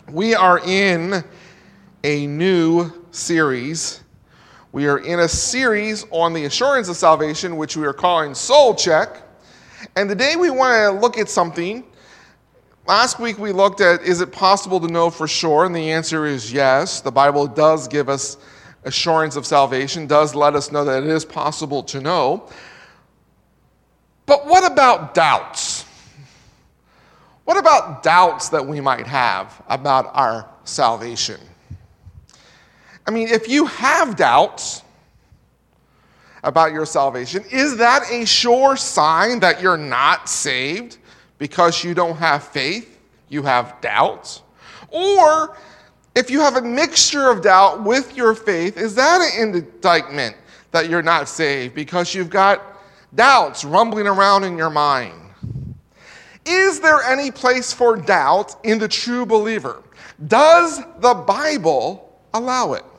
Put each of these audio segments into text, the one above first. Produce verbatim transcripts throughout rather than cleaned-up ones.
We are in a new series. We are in a series on the assurance of salvation, which we are calling Soul Check. And today we want to look at something. Last week we looked at, is it possible to know for sure? And the answer is yes. The Bible does give us assurance of salvation, does let us know that it is possible to know. But what about doubts? What about doubts that we might have about our salvation? I mean, if you have doubts about your salvation, is that a sure sign that you're not saved because you don't have faith, you have doubts? Or if you have a mixture of doubt with your faith, is that an indictment that you're not saved because you've got doubts rumbling around in your mind? Is there any place for doubt in the true believer? Does the Bible allow it?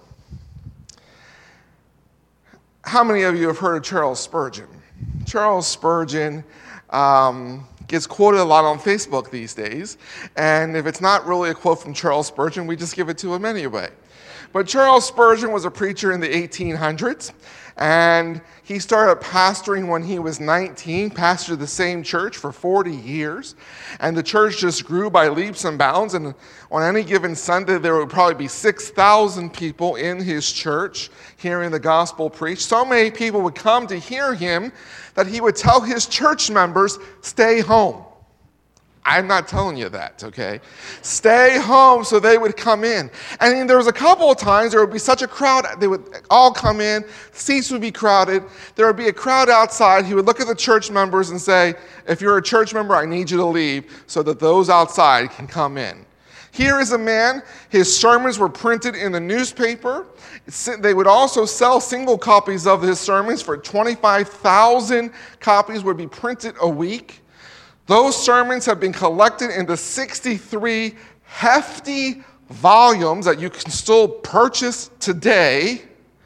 How many of you have heard of Charles Spurgeon? Charles Spurgeon um, gets quoted a lot on Facebook these days, and if it's not really a quote from Charles Spurgeon, we just give it to him anyway. But Charles Spurgeon was a preacher in the eighteen hundreds, and he started pastoring when he was nineteen, pastored the same church for forty years, and the church just grew by leaps and bounds, and on any given Sunday there would probably be six thousand people in his church hearing the gospel preached. So many people would come to hear him that he would tell his church members, stay home. I'm not telling you that, okay? Stay home, so they would come in. And there was a couple of times there would be such a crowd, they would all come in, seats would be crowded, there would be a crowd outside. He would look at the church members and say, if you're a church member, I need you to leave so that those outside can come in. Here is a man, his sermons were printed in the newspaper. They would also sell single copies of his sermons for twenty-five thousand copies would be printed a week. Those sermons have been collected into sixty-three hefty volumes that you can still purchase today.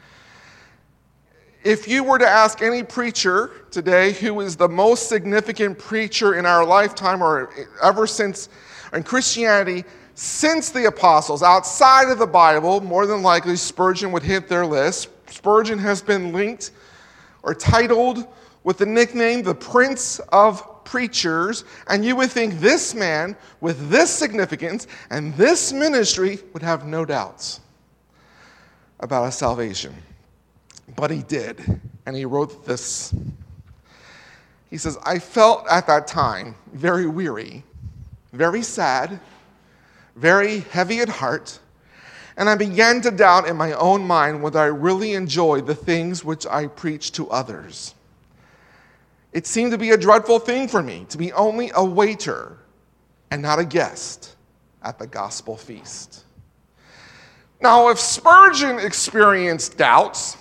If you were to ask any preacher today who is the most significant preacher in our lifetime or ever since in Christianity, since the apostles, outside of the Bible, more than likely Spurgeon would hit their list. Spurgeon has been linked or titled with the nickname the Prince of Preachers, and you would think this man with this significance and this ministry would have no doubts about his salvation. But he did, and he wrote this. He says, I felt at that time very weary, very sad, very heavy at heart, and I began to doubt in my own mind whether I really enjoyed the things which I preached to others. It seemed to be a dreadful thing for me to be only a waiter and not a guest at the gospel feast. Now, if Spurgeon experienced doubts,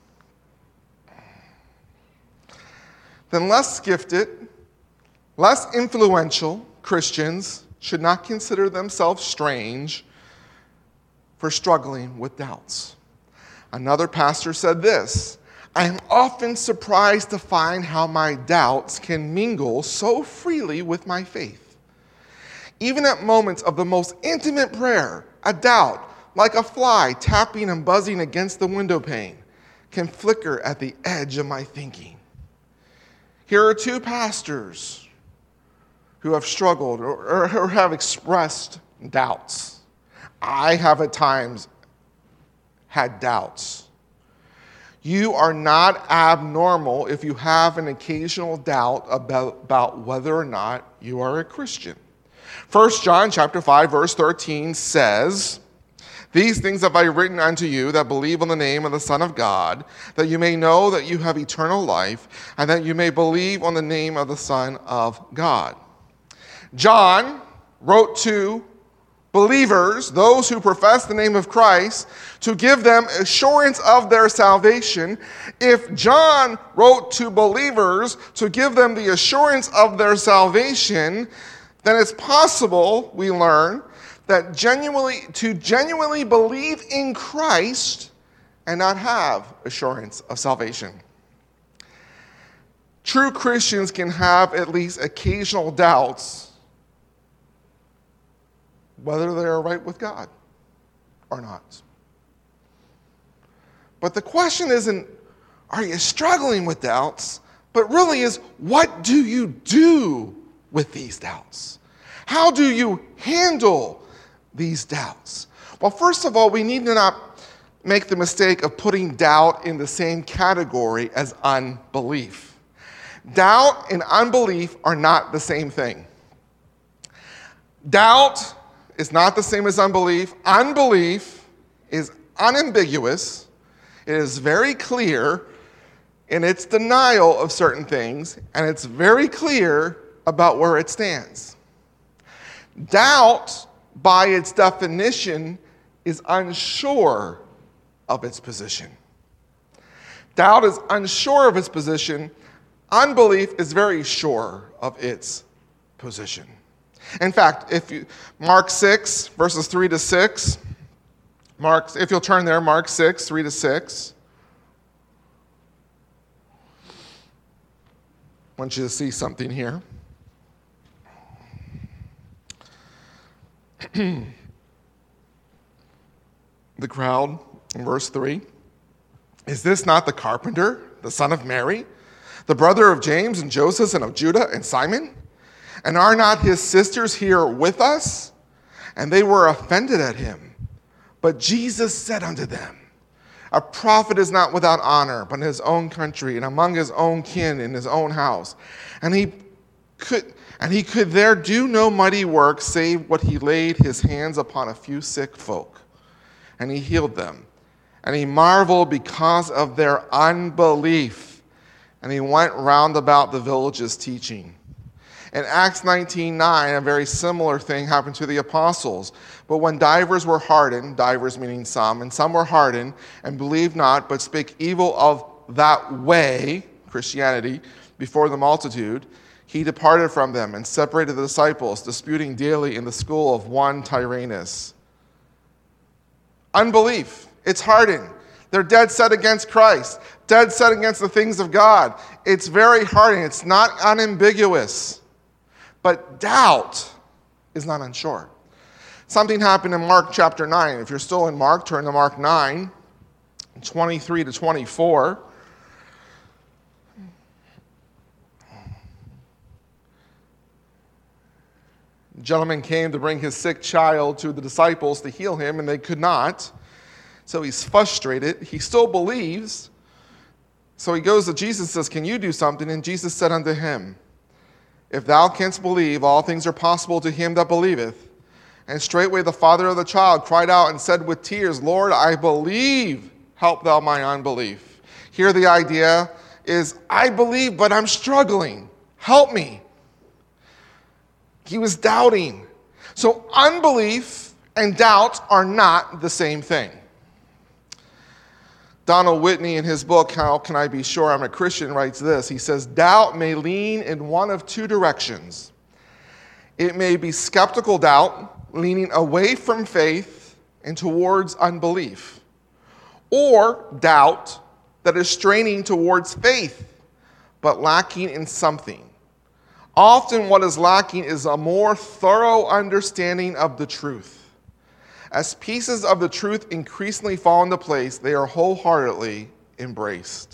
then less gifted, less influential Christians should not consider themselves strange for struggling with doubts. Another pastor said this, I am often surprised to find how my doubts can mingle so freely with my faith. Even at moments of the most intimate prayer, a doubt, like a fly tapping and buzzing against the window pane, can flicker at the edge of my thinking. Here are two pastors who have struggled or, or have expressed doubts. I have at times had doubts. You are not abnormal if you have an occasional doubt about, about whether or not you are a Christian. First John chapter five, verse thirteen says, these things have I written unto you that believe on the name of the Son of God, that you may know that you have eternal life, and that you may believe on the name of the Son of God. John wrote to believers, those who profess the name of Christ, to give them assurance of their salvation. If John wrote to believers to give them the assurance of their salvation, then it's possible, we learn, that genuinely to genuinely believe in Christ and not have assurance of salvation. True Christians can have at least occasional doubts whether they are right with God or not. But the question isn't, are you struggling with doubts? But really is, what do you do with these doubts? How do you handle these doubts? Well, first of all, we need to not make the mistake of putting doubt in the same category as unbelief. Doubt and unbelief are not the same thing. Doubt is not the same as unbelief. Unbelief is unambiguous. It is very clear in its denial of certain things, and it's very clear about where it stands. Doubt, by its definition, is unsure of its position. Doubt is unsure of its position. Unbelief is very sure of its position. In fact, if you Mark six, verses three to six, Mark, if you'll turn there, Mark six, three to six. I want you to see something here. The crowd, in verse three, is this not the carpenter, the son of Mary, the brother of James and Joseph and of Judah and Simon? And are not his sisters here with us? And they were offended at him. But Jesus said unto them, a prophet is not without honor, but in his own country and among his own kin in his own house. And he could, and he could there do no mighty work, save what he laid his hands upon a few sick folk. And he healed them. And he marveled because of their unbelief. And he went round about the villages teaching. In Acts nineteen nine, a very similar thing happened to the apostles. But when divers were hardened, divers meaning some, and some were hardened, and believed not, but spake evil of that way, Christianity, before the multitude, he departed from them and separated the disciples, disputing daily in the school of one Tyrannus. Unbelief. It's hardened. They're dead set against Christ, dead set against the things of God. It's very hardened. It's not unambiguous. But doubt is not unsure. Something happened in Mark chapter nine. If you're still in Mark, turn to Mark nine, twenty-three to twenty-four. The gentleman came to bring his sick child to the disciples to heal him, and they could not. So he's frustrated. He still believes. So he goes to Jesus and says, can you do something? And Jesus said unto him, if thou canst believe, all things are possible to him that believeth. And straightway the father of the child cried out and said with tears, Lord, I believe, help thou my unbelief. Here the idea is, I believe, but I'm struggling. Help me. He was doubting. So unbelief and doubt are not the same thing. Donald Whitney, in his book, How Can I Be Sure I'm a Christian, writes this. He says, doubt may lean in one of two directions. It may be skeptical doubt, leaning away from faith and towards unbelief. Or doubt that is straining towards faith, but lacking in something. Often what is lacking is a more thorough understanding of the truth. As pieces of the truth increasingly fall into place, they are wholeheartedly embraced.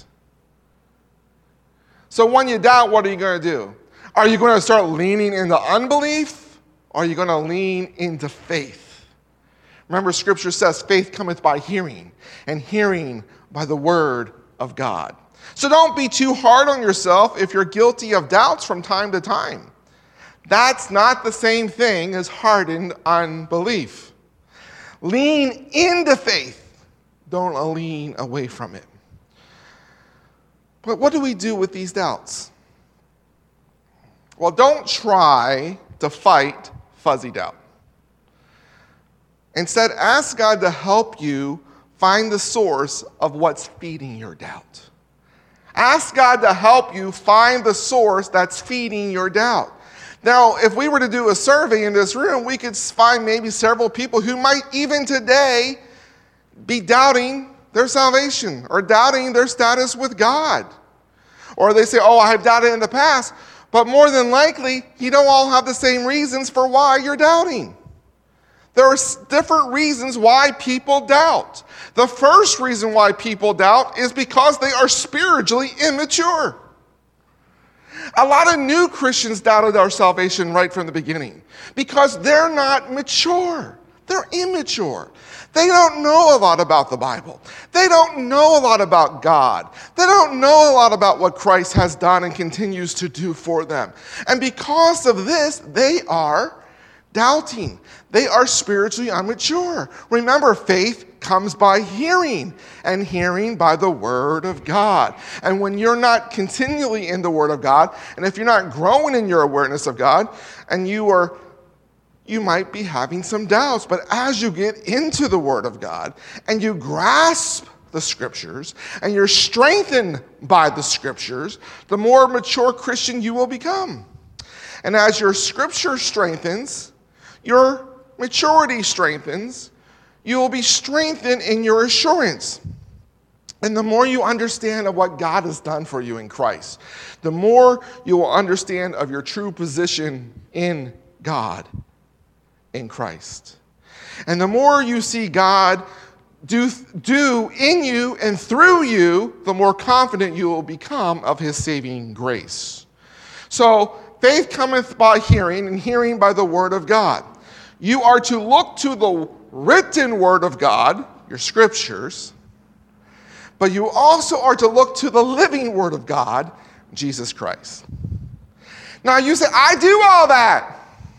So when you doubt, what are you going to do? Are you going to start leaning into unbelief? Or are you going to lean into faith? Remember, Scripture says faith cometh by hearing, and hearing by the word of God. So don't be too hard on yourself if you're guilty of doubts from time to time. That's not the same thing as hardened unbelief. Lean into faith. Don't lean away from it. But what do we do with these doubts? Well, don't try to fight fuzzy doubt. Instead, ask God to help you find the source of what's feeding your doubt. Ask God to help you find the source that's feeding your doubt. Now, if we were to do a survey in this room, we could find maybe several people who might even today be doubting their salvation or doubting their status with God. Or they say, oh, I have doubted in the past. But more than likely, you don't all have the same reasons for why you're doubting. There are different reasons why people doubt. The first reason why people doubt is because they are spiritually immature. A lot of new Christians doubted our salvation right from the beginning because they're not mature. They're immature. They don't know a lot about the Bible. They don't know a lot about God. They don't know a lot about what Christ has done and continues to do for them. And because of this, they are doubting. They are spiritually immature. Remember, faith comes by hearing, and hearing by the Word of God. And when you're not continually in the Word of God, and if you're not growing in your awareness of God, and you are you might be having some doubts. But as you get into the Word of God and you grasp the Scriptures and you're strengthened by the Scriptures, the more mature Christian you will become. And as your Scripture strengthens, your maturity strengthens, you will be strengthened in your assurance. And the more you understand of what God has done for you in Christ, the more you will understand of your true position in God. In Christ. And the more you see God do, do in you and through you, the more confident you will become of his saving grace. So faith cometh by hearing, and hearing by the word of God. You are to look to the written word of God, your scriptures, but you also are to look to the living word of God, Jesus Christ. Now you say, I do all that.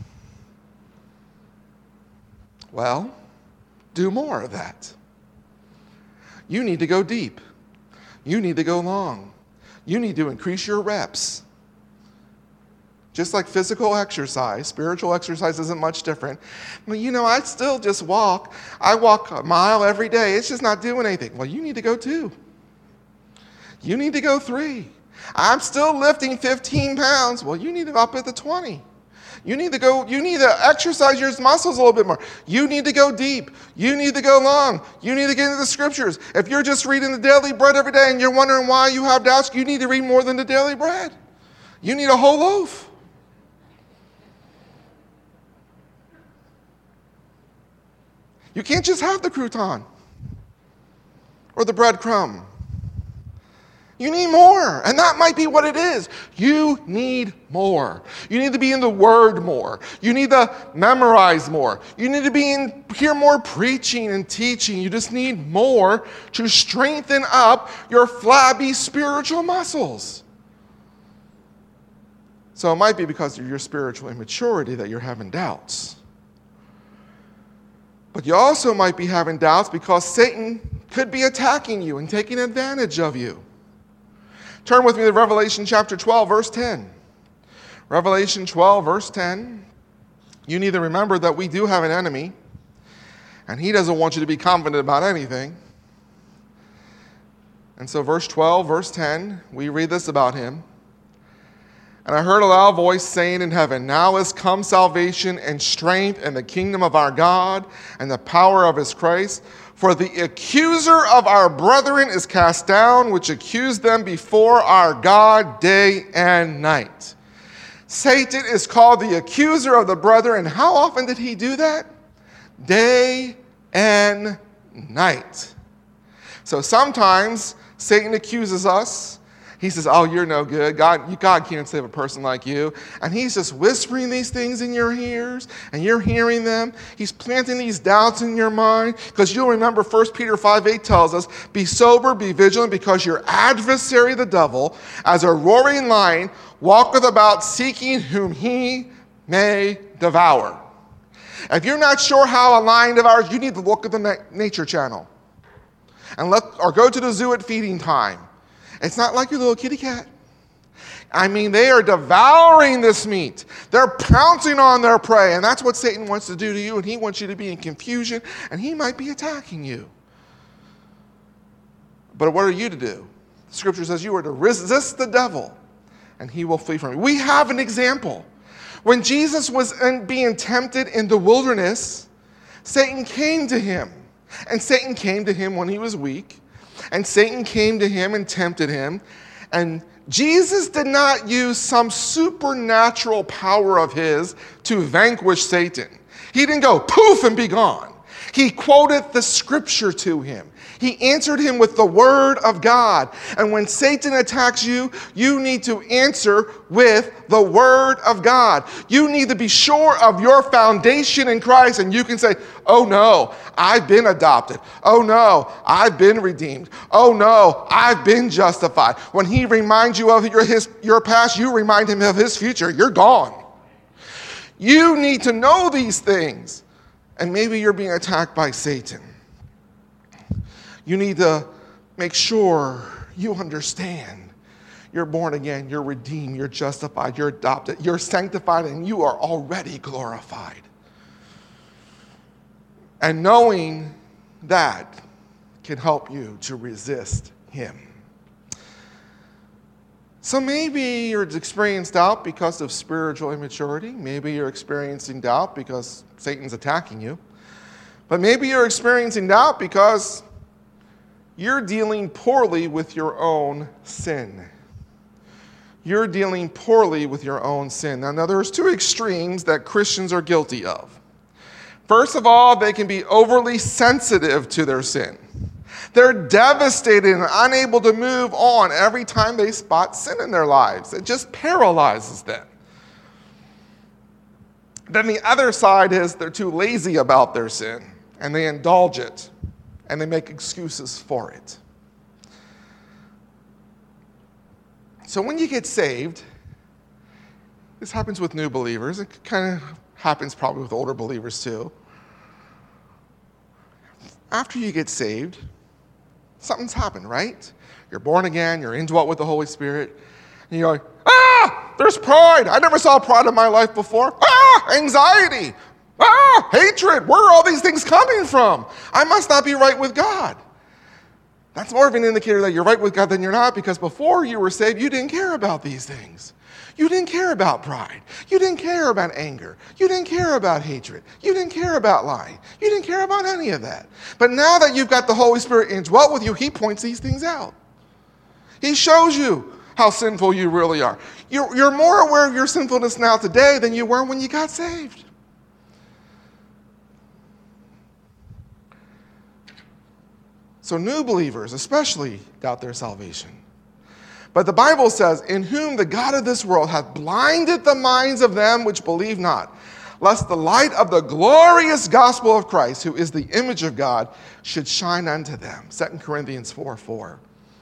Well, do more of that. You need to go deep. You need to go long. You need to increase your reps. Just like physical exercise, spiritual exercise isn't much different. Well, you know, I still just walk. I walk a mile every day. It's just not doing anything. Well, you need to go two. You need to go three. I'm still lifting fifteen pounds. Well, you need to up it to twenty. You need to go, you need to exercise your muscles a little bit more. You need to go deep. You need to go long. You need to get into the scriptures. If you're just reading the daily bread every day and you're wondering why you have doubts, you need to read more than the daily bread. You need a whole loaf. You can't just have the crouton or the breadcrumb. You need more, and that might be what it is. You need more. You need to be in the Word more. You need to memorize more. You need to be in, hear more preaching and teaching. You just need more to strengthen up your flabby spiritual muscles. So it might be because of your spiritual immaturity that you're having doubts. But you also might be having doubts because Satan could be attacking you and taking advantage of you. Turn with me to Revelation chapter twelve, verse ten. Revelation twelve, verse ten. You need to remember that we do have an enemy, and he doesn't want you to be confident about anything. And so verse twelve, verse ten, we read this about him. And I heard a loud voice saying in heaven, now is come salvation and strength and the kingdom of our God and the power of his Christ. For the accuser of our brethren is cast down, which accused them before our God day and night. Satan is called the accuser of the brethren. And how often did he do that? Day and night. So sometimes Satan accuses us. He says, oh, you're no good. God, God can't save a person like you. And he's just whispering these things in your ears, and you're hearing them. He's planting these doubts in your mind. Because you'll remember First Peter five eight tells us, be sober, be vigilant, because your adversary, the devil, as a roaring lion, walketh about seeking whom he may devour. If you're not sure how a lion devours, you need to look at the na- Nature Channel. And let, or go to the zoo at feeding time. It's not like your little kitty cat. I mean, they are devouring this meat. They're pouncing on their prey, and that's what Satan wants to do to you, and he wants you to be in confusion, and he might be attacking you. But what are you to do? The scripture says you are to resist the devil, and he will flee from you. We have an example. When Jesus was being tempted in the wilderness, Satan came to him, and Satan came to him when he was weak. And Satan came to him and tempted him. And Jesus did not use some supernatural power of his to vanquish Satan. He didn't go poof and be gone. He quoted the scripture to him. He answered him with the word of God. And when Satan attacks you, you need to answer with the word of God. You need to be sure of your foundation in Christ, and you can say, oh no, I've been adopted. Oh no, I've been redeemed. Oh no, I've been justified. When he reminds you of your, his, your past, you remind him of his future. You're gone. You need to know these things. And maybe you're being attacked by Satan. You need to make sure you understand you're born again, you're redeemed, you're justified, you're adopted, you're sanctified, and you are already glorified. And knowing that can help you to resist him. So maybe you're experiencing doubt because of spiritual immaturity. Maybe you're experiencing doubt because Satan's attacking you. But maybe you're experiencing doubt because you're dealing poorly with your own sin. You're dealing poorly with your own sin. Now, now there's two extremes that Christians are guilty of. First of all, they can be overly sensitive to their sin. They're devastated and unable to move on every time they spot sin in their lives. It just paralyzes them. Then the other side is they're too lazy about their sin, and they indulge it, and they make excuses for it. So when you get saved, this happens with new believers. It kind of happens probably with older believers too. After you get saved, something's happened, right? You're born again, you're indwelt with the Holy Spirit, and you're like, ah, there's pride. I never saw pride in my life before. Ah, anxiety. Ah, hatred. Where are all these things coming from? I must not be right with God. That's more of an indicator that you're right with God than you're not, because before you were saved, you didn't care about these things. You didn't care about pride. You didn't care about anger. You didn't care about hatred. You didn't care about lying. You didn't care about any of that. But now that you've got the Holy Spirit indwelt with you, he points these things out. He shows you how sinful you really are. You're, you're more aware of your sinfulness now today than you were when you got saved. So new believers especially doubt their salvation. But the Bible says, in whom the God of this world hath blinded the minds of them which believe not, lest the light of the glorious gospel of Christ, who is the image of God, should shine unto them. Second Corinthians four four.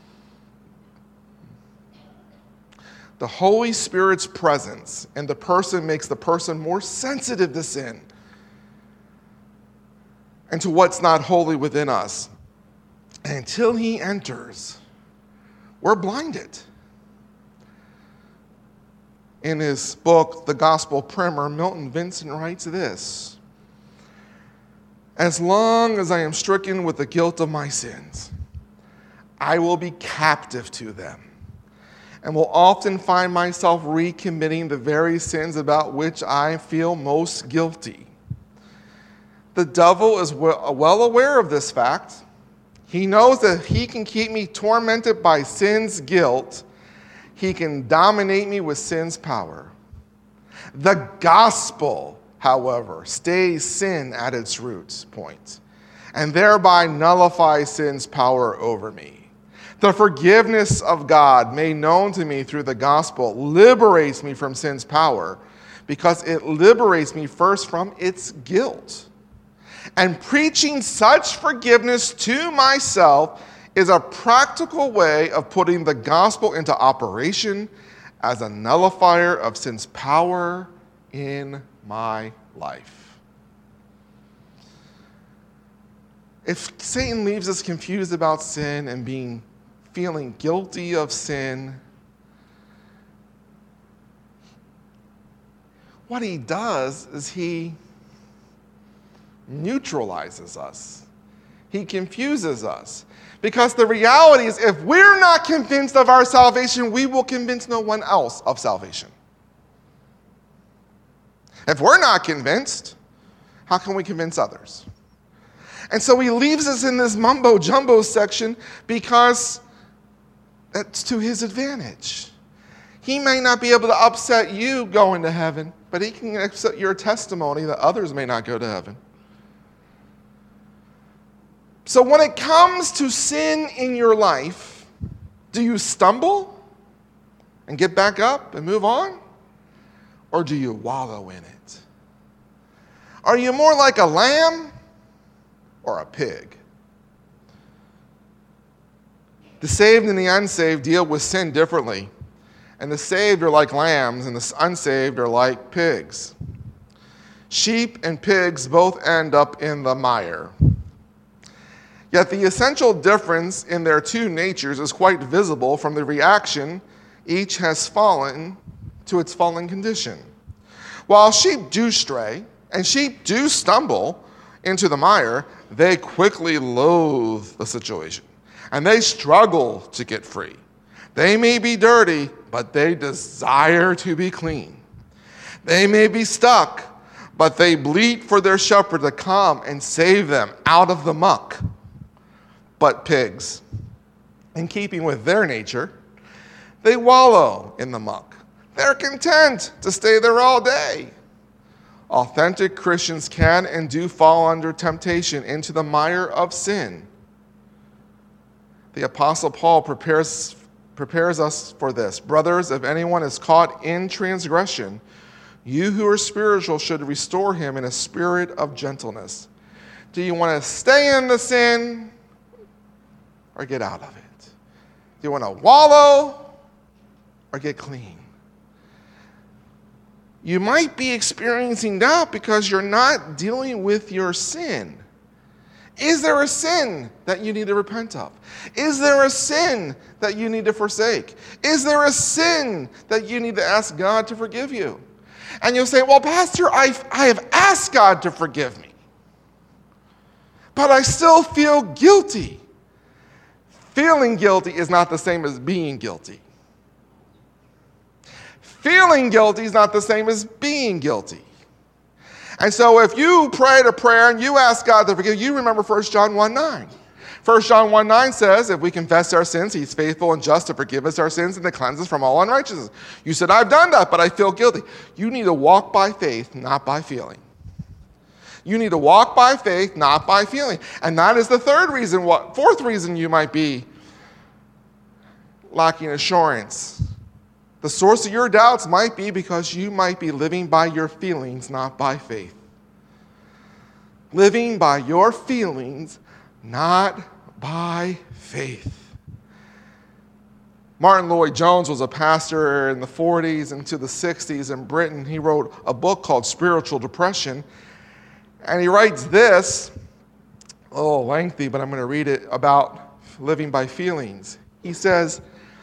The Holy Spirit's presence in the person makes the person more sensitive to sin and to what's not holy within us. And until he enters, we're blinded. In his book, The Gospel Primer, Milton Vincent writes this: as long as I am stricken with the guilt of my sins, I will be captive to them, and will often find myself recommitting the very sins about which I feel most guilty. The devil is well aware of this fact. He knows that if he can keep me tormented by sin's guilt, he can dominate me with sin's power. The gospel, however, stays sin at its root point, and thereby nullifies sin's power over me. The forgiveness of God made known to me through the gospel liberates me from sin's power, because it liberates me first from its guilt. And preaching such forgiveness to myself is a practical way of putting the gospel into operation as a nullifier of sin's power in my life. If Satan leaves us confused about sin and being feeling guilty of sin, what he does is he neutralizes us. He confuses us. Because the reality is, if we're not convinced of our salvation, we will convince no one else of salvation. If we're not convinced, how can we convince others? And so he leaves us in this mumbo-jumbo section because that's to his advantage. He may not be able to upset you going to heaven, but he can upset your testimony that others may not go to heaven. So when it comes to sin in your life, do you stumble and get back up and move on? Or do you wallow in it? Are you more like a lamb or a pig? The saved and the unsaved deal with sin differently. And the saved are like lambs, and the unsaved are like pigs. Sheep and pigs both end up in the mire. Yet the essential difference in their two natures is quite visible from the reaction each has fallen to its fallen condition. While sheep do stray, and sheep do stumble into the mire, they quickly loathe the situation, and they struggle to get free. They may be dirty, but they desire to be clean. They may be stuck, but they bleat for their shepherd to come and save them out of the muck. But pigs, in keeping with their nature, they wallow in the muck. They're content to stay there all day. Authentic Christians can and do fall under temptation into the mire of sin. The Apostle Paul prepares prepares us for this. Brothers, if anyone is caught in transgression, you who are spiritual should restore him in a spirit of gentleness. Do you want to stay in the sin or get out of it? Do you want to wallow or get clean? You might be experiencing doubt because you're not dealing with your sin. Is there a sin that you need to repent of? Is there a sin that you need to forsake? Is there a sin that you need to ask God to forgive you? And you'll say, well, Pastor, I've, I have asked God to forgive me, but I still feel guilty. Feeling guilty is not the same as being guilty. Feeling guilty is not the same as being guilty. And so if you prayed a prayer and you ask God to forgive you, you remember First John one nine. First John one nine says, if we confess our sins, he's faithful and just to forgive us our sins and to cleanse us from all unrighteousness. You said, I've done that, but I feel guilty. You need to walk by faith, not by feeling. You need to walk by faith, not by feeling. And that is the third reason, what fourth reason you might be lacking assurance. The source of your doubts might be because you might be living by your feelings, not by faith. Living by your feelings, not by faith. Martin Lloyd-Jones was a pastor in the forties into the sixties in Britain. He wrote a book called Spiritual Depression. And he writes this, a little lengthy, but I'm going to read it, about living by feelings. He says,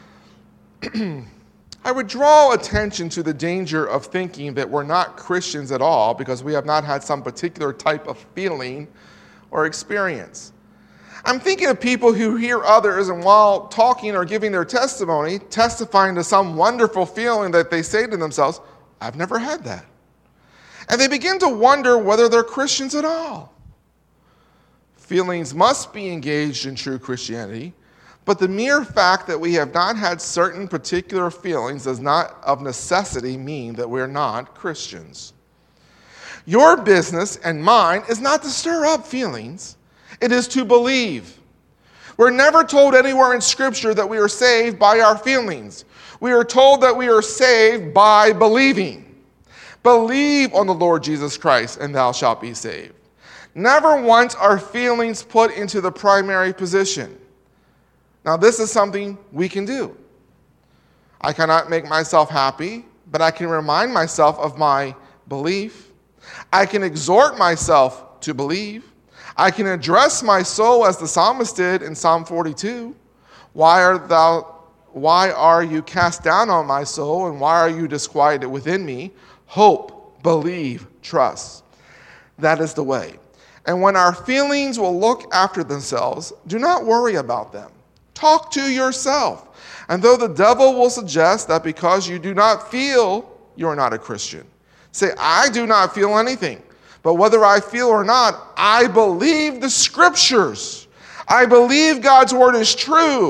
I would draw attention to the danger of thinking that we're not Christians at all because we have not had some particular type of feeling or experience. I'm thinking of people who hear others and while talking or giving their testimony, testifying to some wonderful feeling that they say to themselves, I've never had that. And they begin to wonder whether they're Christians at all. Feelings must be engaged in true Christianity, but the mere fact that we have not had certain particular feelings does not of necessity mean that we're not Christians. Your business and mine is not to stir up feelings. It is to believe. We're never told anywhere in Scripture that we are saved by our feelings. We are told that we are saved by believing. Believe on the Lord Jesus Christ and thou shalt be saved. Never once are feelings put into the primary position. Now, this is something we can do. I cannot make myself happy, but I can remind myself of my belief. I can exhort myself to believe. I can address my soul as the psalmist did in Psalm forty-two. Why art thou, why are you cast down on my soul, and why are you disquieted within me? Hope, believe, trust. That is the way. And when our feelings will look after themselves, do not worry about them. Talk to yourself. And though the devil will suggest that because you do not feel, you are not a Christian. Say, I do not feel anything. But whether I feel or not, I believe the Scriptures. I believe God's word is true.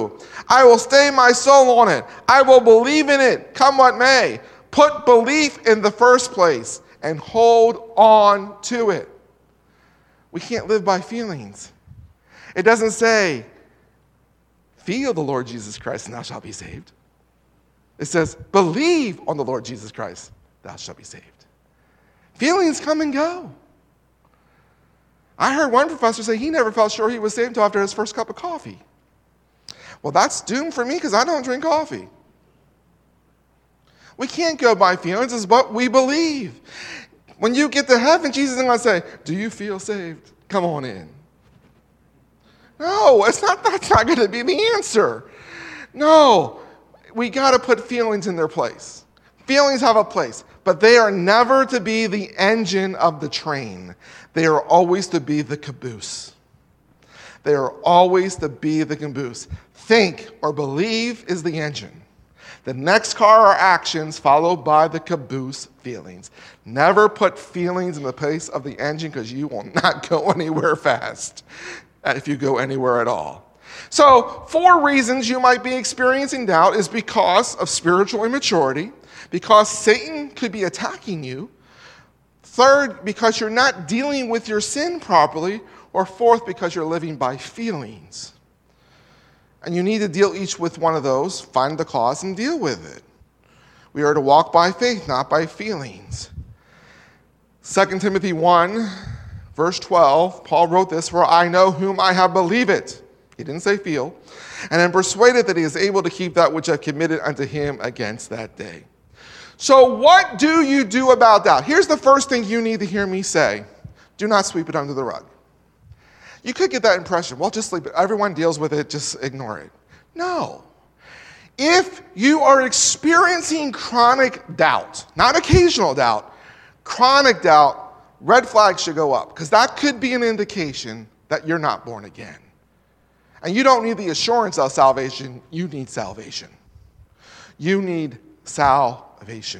I will stay my soul on it. I will believe in it, come what may. Put belief in the first place and hold on to it. We can't live by feelings. It doesn't say, feel the Lord Jesus Christ and thou shalt be saved. It says, believe on the Lord Jesus Christ, thou shalt be saved. Feelings come and go. I heard one professor say he never felt sure he was saved until after his first cup of coffee. Well, that's doomed for me because I don't drink coffee. We can't go by feelings. It's what we believe. When you get to heaven, Jesus is going to say, do you feel saved? Come on in. No, it's not, that's not going to be the answer. No, we got to put feelings in their place. Feelings have a place, but they are never to be the engine of the train. They are always to be the caboose. They are always to be the caboose. Think or believe is the engine. The next car are actions followed by the caboose, feelings. Never put feelings in the place of the engine because you will not go anywhere fast if you go anywhere at all. So, four reasons you might be experiencing doubt is because of spiritual immaturity, because Satan could be attacking you. Third, because you're not dealing with your sin properly. Or fourth, because you're living by feelings. And you need to deal each with one of those, find the cause, and deal with it. We are to walk by faith, not by feelings. Second Timothy one, verse twelve, Paul wrote this, for I know whom I have believed. He didn't say feel. And am persuaded that he is able to keep that which I have committed unto him against that day. So what do you do about doubt? Here's the first thing you need to hear me say. Do not sweep it under the rug. You could get that impression, well, just sleep it. Everyone deals with it, just ignore it. No. If you are experiencing chronic doubt, not occasional doubt, chronic doubt, red flags should go up, because that could be an indication that you're not born again. And you don't need the assurance of salvation, you need salvation. You need salvation.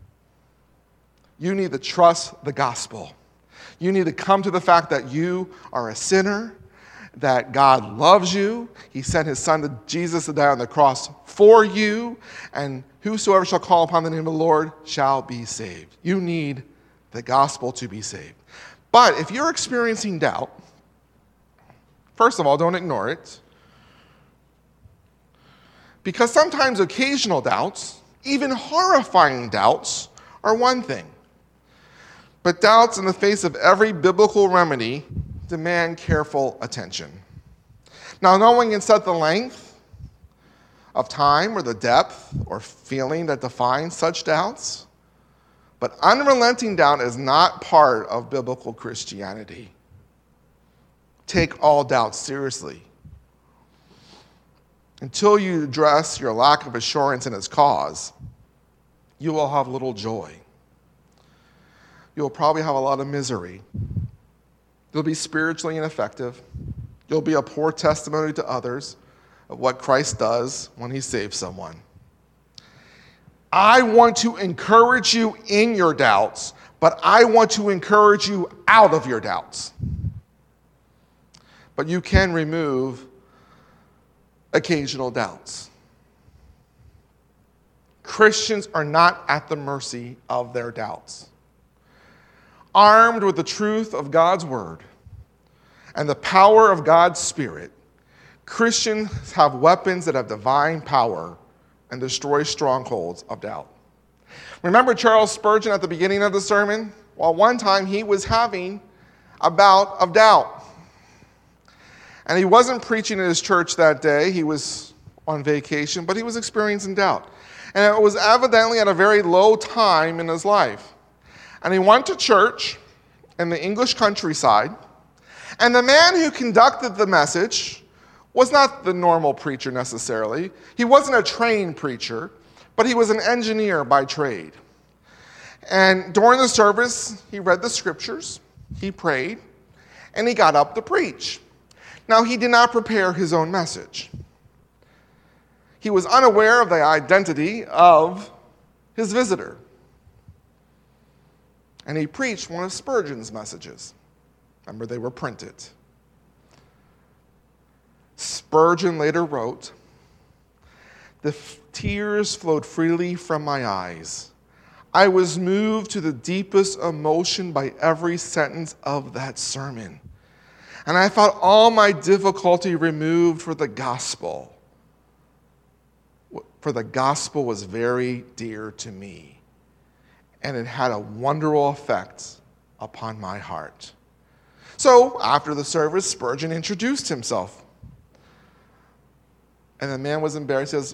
You need to trust the gospel. You need to come to the fact that you are a sinner, that God loves you. He sent his son to Jesus to die on the cross for you, and whosoever shall call upon the name of the Lord shall be saved. You need the gospel to be saved. But if you're experiencing doubt, first of all, don't ignore it. Because sometimes occasional doubts, even horrifying doubts, are one thing. But doubts in the face of every biblical remedy demand careful attention. Now, no one can set the length of time or the depth or feeling that defines such doubts, but unrelenting doubt is not part of biblical Christianity. Take all doubt seriously. Until you address your lack of assurance in its cause, you will have little joy. You'll probably have a lot of misery. You'll be spiritually ineffective. You'll be a poor testimony to others of what Christ does when he saves someone. I want to encourage you in your doubts, but I want to encourage you out of your doubts. But you can remove occasional doubts. Christians are not at the mercy of their doubts. Armed with the truth of God's word and the power of God's Spirit, Christians have weapons that have divine power and destroy strongholds of doubt. Remember Charles Spurgeon at the beginning of the sermon? Well, one time he was having a bout of doubt. And he wasn't preaching at his church that day. He was on vacation, but he was experiencing doubt. And it was evidently at a very low time in his life. And he went to church in the English countryside, and the man who conducted the message was not the normal preacher necessarily. He wasn't a trained preacher, but he was an engineer by trade. And during the service, he read the scriptures, he prayed, and he got up to preach. Now, he did not prepare his own message. He was unaware of the identity of his visitor. And he preached one of Spurgeon's messages. Remember, they were printed. Spurgeon later wrote, The f- tears flowed freely from my eyes. I was moved to the deepest emotion by every sentence of that sermon. And I felt all my difficulty removed for the gospel. For the gospel was very dear to me. And it had a wonderful effect upon my heart. So, after the service, Spurgeon introduced himself. And the man was embarrassed. He says,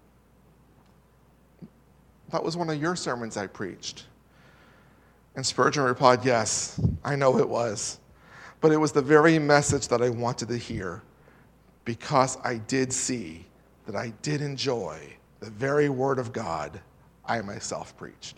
that was one of your sermons I preached. And Spurgeon replied, yes, I know it was. But it was the very message that I wanted to hear, because I did see that I did enjoy the very word of God I myself preached.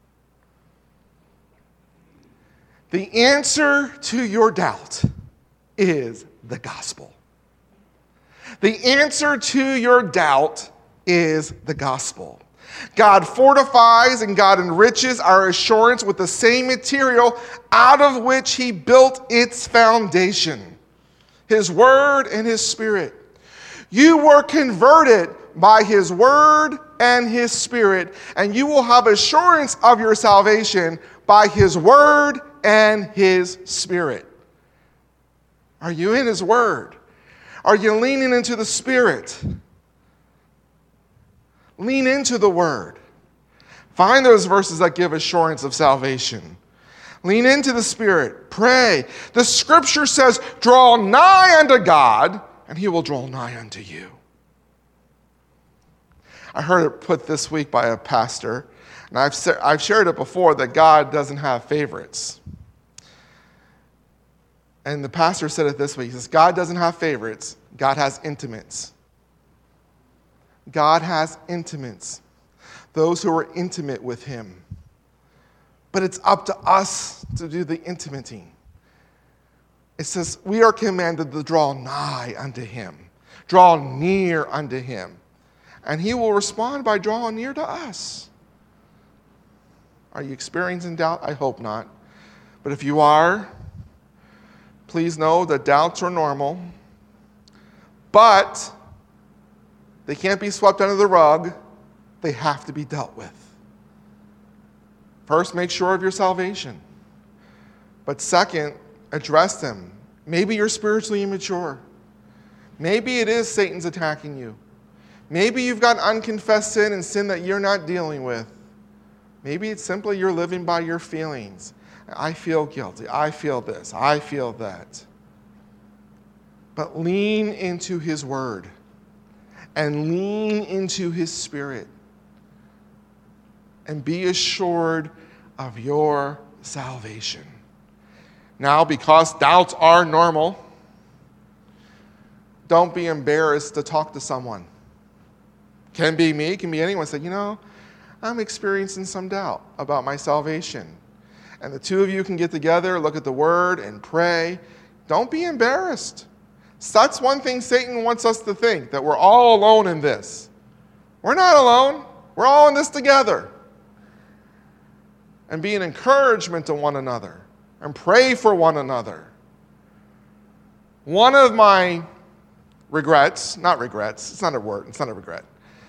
The answer to your doubt is the gospel. The answer to your doubt is the gospel. God fortifies and God enriches our assurance with the same material out of which he built its foundation, his word and his spirit. You were converted by his word and his spirit, and you will have assurance of your salvation by his word and his spirit. Are you in his word? Are you leaning into the spirit? Lean into the word. Find those verses that give assurance of salvation. Lean into the spirit. Pray. The scripture says, draw nigh unto God, and he will draw nigh unto you. I heard it put this week by a pastor, and I've, I've shared it before, that God doesn't have favorites. And the pastor said it this way. He says, God doesn't have favorites. God has intimates. God has intimates. Those who are intimate with him. But it's up to us to do the intimating. It says we are commanded to draw nigh unto him. Draw near unto him. And he will respond by drawing near to us. Are you experiencing doubt? I hope not. But if you are, please know that doubts are normal. But they can't be swept under the rug. They have to be dealt with. First, make sure of your salvation. But second, address them. Maybe you're spiritually immature. Maybe it is Satan's attacking you. Maybe you've got unconfessed sin and sin that you're not dealing with. Maybe it's simply you're living by your feelings. I feel guilty. I feel this. I feel that. But lean into his word and lean into his spirit and be assured of your salvation. Now, because doubts are normal, don't be embarrassed to talk to someone. Can be me, can be anyone. Say, you know, I'm experiencing some doubt about my salvation. And the two of you can get together, look at the word, and pray. Don't be embarrassed. So that's one thing Satan wants us to think, that we're all alone in this. We're not alone. We're all in this together. And be an encouragement to one another. And pray for one another. One of my regrets, not regrets, it's not a word, it's not a regret.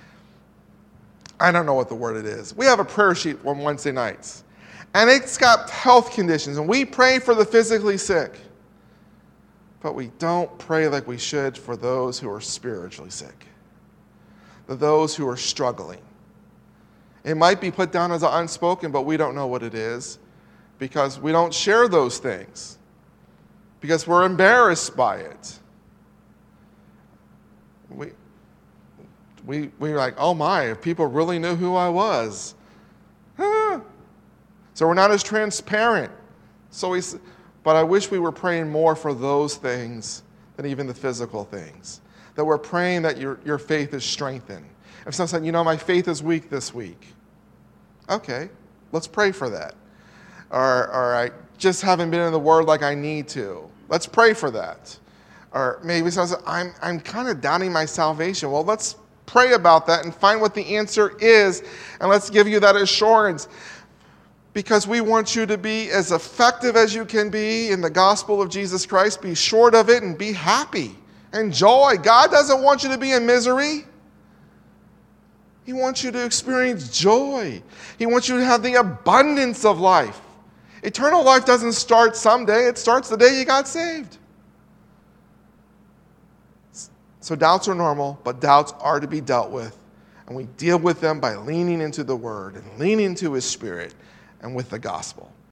I don't know what the word it is. We have a prayer sheet on Wednesday nights. And it's got health conditions. And we pray for the physically sick. But we don't pray like we should for those who are spiritually sick. For those who are struggling. It might be put down as an unspoken, but we don't know what it is. Because we don't share those things. Because we're embarrassed by it. We, we, we're like, oh my, if people really knew who I was. Huh. So we're not as transparent. So we, but I wish we were praying more for those things than even the physical things. That we're praying that your, your faith is strengthened. If someone said, you know, my faith is weak this week. Okay, let's pray for that. Or, or I just haven't been in the Word like I need to. Let's pray for that. Or maybe someone says, I'm, I'm kind of doubting my salvation. Well, let's pray about that and find what the answer is, and let's give you that assurance. Because we want you to be as effective as you can be in the gospel of Jesus Christ. Be short of it and be happy. Enjoy. God doesn't want you to be in misery. He wants you to experience joy. He wants you to have the abundance of life. Eternal life doesn't start someday. It starts the day you got saved. So doubts are normal, but doubts are to be dealt with. And we deal with them by leaning into the Word and leaning into His Spirit and with the gospel.